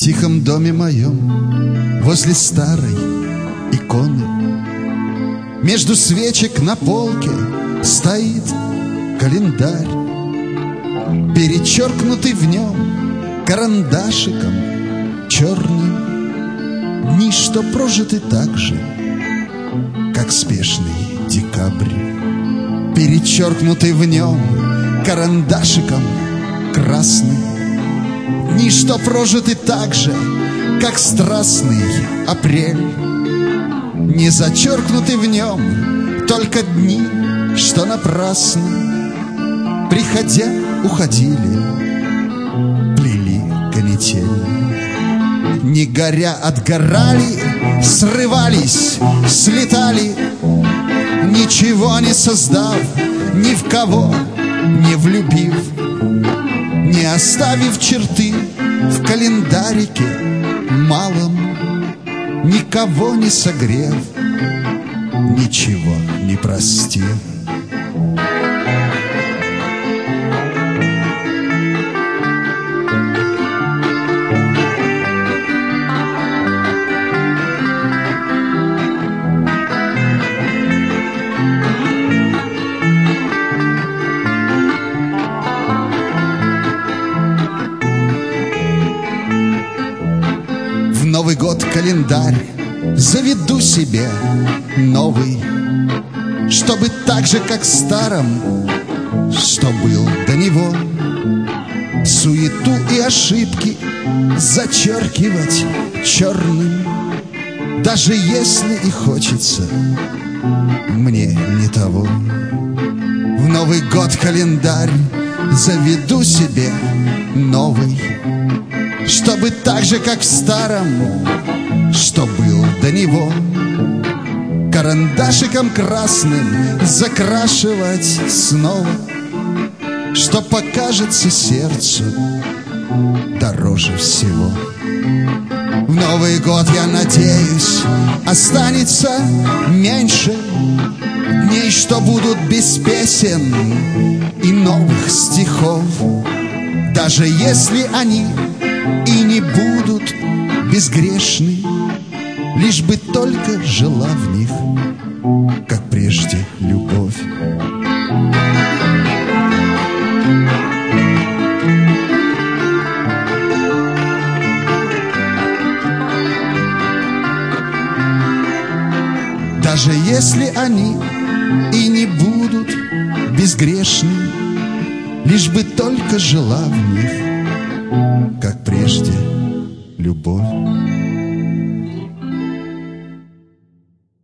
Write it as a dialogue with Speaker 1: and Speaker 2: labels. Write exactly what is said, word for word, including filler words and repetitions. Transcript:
Speaker 1: тихом доме моем, возле старой иконы, между свечек на полке стоит календарь, перечеркнутый в нем карандашиком черным. Дни, что прожиты так же, как спешный декабрь, перечеркнутый в нем карандашиком красным. Дни, что прожиты так же, как страстный апрель, не зачеркнуты в нем только дни, что напрасно, приходя, уходили, плели канитель. Не горя отгорали, срывались, слетали, ничего не создав, ни в кого не влюбив, не оставив черты в календарике малом, никого не согрев, ничего не простив. Новый год календарь заведу себе новый, чтобы так же, как в старом, что был до него, суету и ошибки зачеркивать черным, даже если и хочется мне не того. В Новый год календарь заведу себе новый, чтобы так же, как в старом, что был до него, карандашиком красным закрашивать снова, что покажется сердцу дороже всего. В Новый год, я надеюсь, останется меньше дней, что будут без песен и новых стихов, даже если они и не будут безгрешны, лишь бы только жила в них, как прежде, любовь. Даже если они и не будут безгрешны, лишь бы только жила в них, как прежде, любовь.